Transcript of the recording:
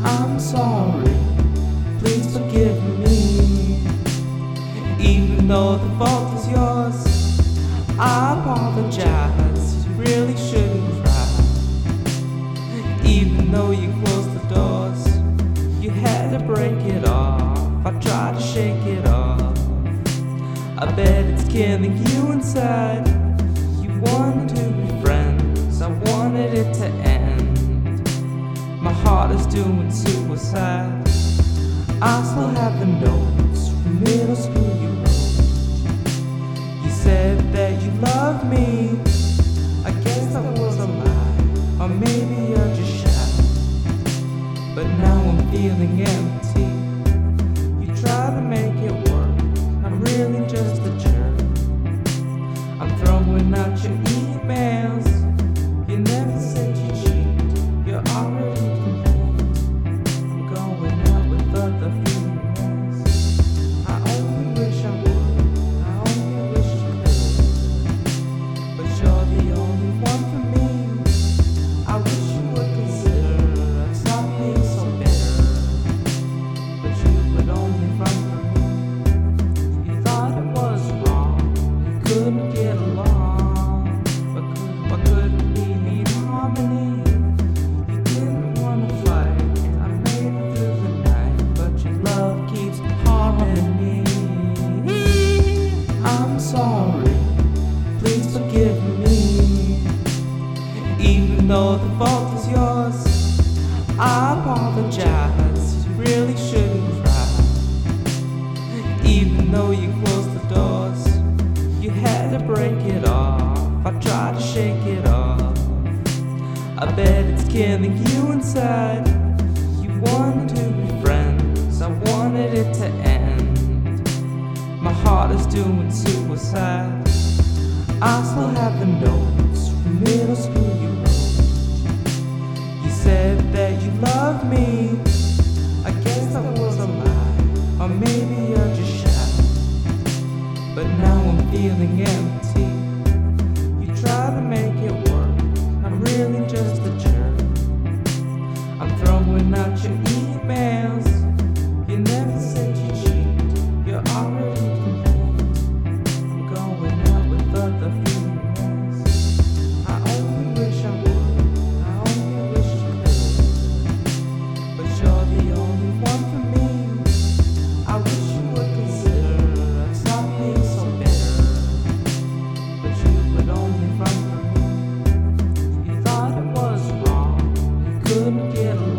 I'm sorry, please forgive me. Even though the fault is yours, I apologize, you really shouldn't cry. Even though you closed the doors, you had to break it off. I tried to shake it off. I bet it's killing you inside. You wanted to be friends, I wanted it to end. My heart is doing suicide. I still have the notes from middle school you wrote. You said that you loved me. I guess that was a lie, or maybe you're just shy. But now I'm feeling empty. You try to make it work, I'm really just a jerk. I'm throwing out your emails. You never said you cheat, you're already complete. I'm going out with other females. I only wish I would, I only wish you could. But you're the only one for me. I wish you would consider I'd stop being so bitter. But you would only run from me. You thought it was wrong, you couldn't get along. But couldn't we meet harmony? You didn't wanna fight, and I made it through the night. But your love keeps harming me. I'm sorry, please forgive me. Even though the fault is yours, I apologize, you really shouldn't cry. Even though you closed the doors, you had to break it off. I tried to shake it off. I bet it's killing you inside. You wanted to be friends, I wanted it to end. My heart is doing suicide. I still have the notes from middle school you wrote. You said that you loved me. I guess that was a lie, or maybe you're just shy. But now I'm feeling empty. You try to make it work, I'm really just a jerk. I'm throwing out your emails. You never said you cheat, you're already complete. I'm going out with other females. I only wish I would, I only wish you could. But you're the only one for me. I wish you would consider I'd stop being so bitter. But you would only run from me. You thought it was wrong, you couldn't get along.